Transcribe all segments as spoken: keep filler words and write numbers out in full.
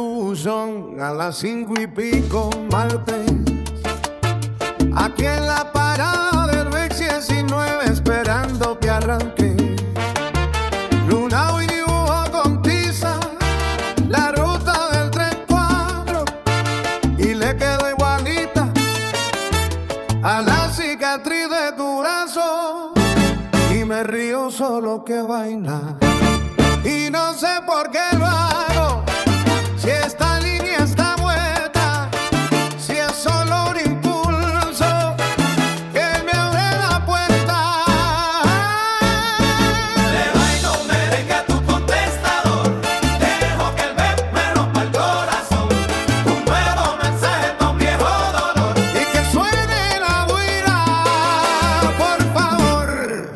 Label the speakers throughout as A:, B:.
A: tu buzón a las cinco y pico martes. Aquí en la parada del Bex diecinueve esperando que arranque. Lunao y dibujo con tiza la ruta del tres cuatro y le quedó igualita a la cicatriz de tu brazo. Y me río solo que vaina y no sé por qué lo hago. Si esta línea está muerta, si es solo un impulso que me abre la puerta.
B: Le bailo un merengue a tu contestador, dejo que el beat me rompa el corazón. Un nuevo mensaje pa' un viejo dolor.
A: Y que suene la guira, por favor.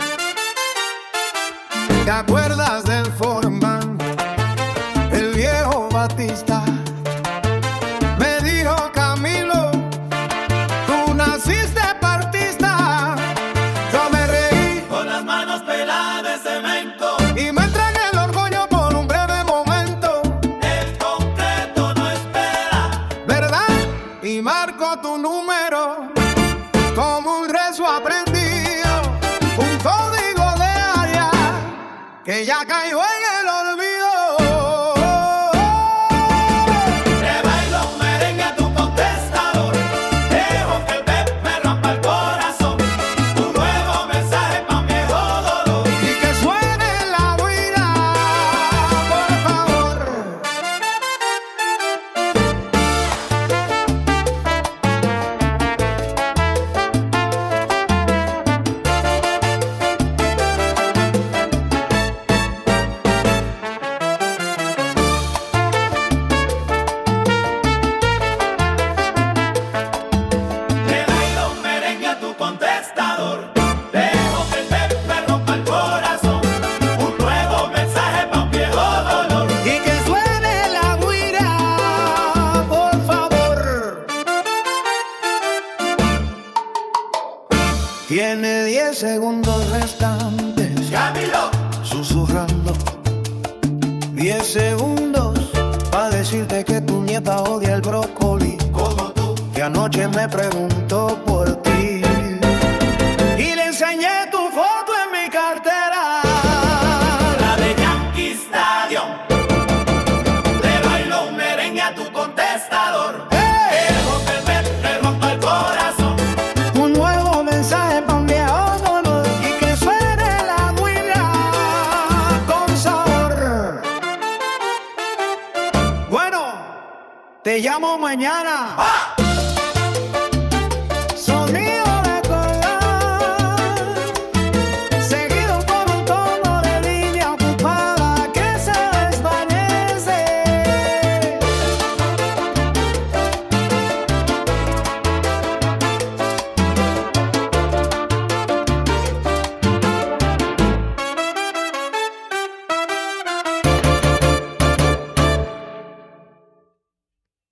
A: ¿Te acuerdas del Foreman, el viejo Batista? Me dijo Camilo, tú naciste partista. Yo me reí
B: Con las manos peladas de cemento,
A: y me entregué el orgullo por un breve momento,
B: el concreto no espera.
A: ¿verdad? Y marco tu número como un rezo aprendido, un código de área que ya cayó en el olvido.
B: Le bailo un merengue a tu contestador, dejo que el beat me rompa el corazón. Un nuevo mensaje pa' un viejo dolor.
A: Y que suene la guira, por favor.
B: Le bailo un merengue a tu contestador, dejo que el beat me rompa el corazón. Un nuevo mensaje pa' un viejo dolor.
A: Y que suene la guira, por favor. Tiene diez segundos restantes,
B: Camilo,
A: susurrando. Diez segundos para decirte que tu nieta odia el brócoli,
B: como tú,
A: que anoche me preguntó por ti y le enseñé tu foto en mi cartera.
B: la de Yankee Stadium. Le bailo un merengue a tu contestador,
A: ¡Hey!
B: dejo que el beat me rompa el corazón.
A: Un nuevo mensaje pa' un viejo dolor y que suene la guira con sabor. Bueno, te llamo mañana.
B: ¡Ah!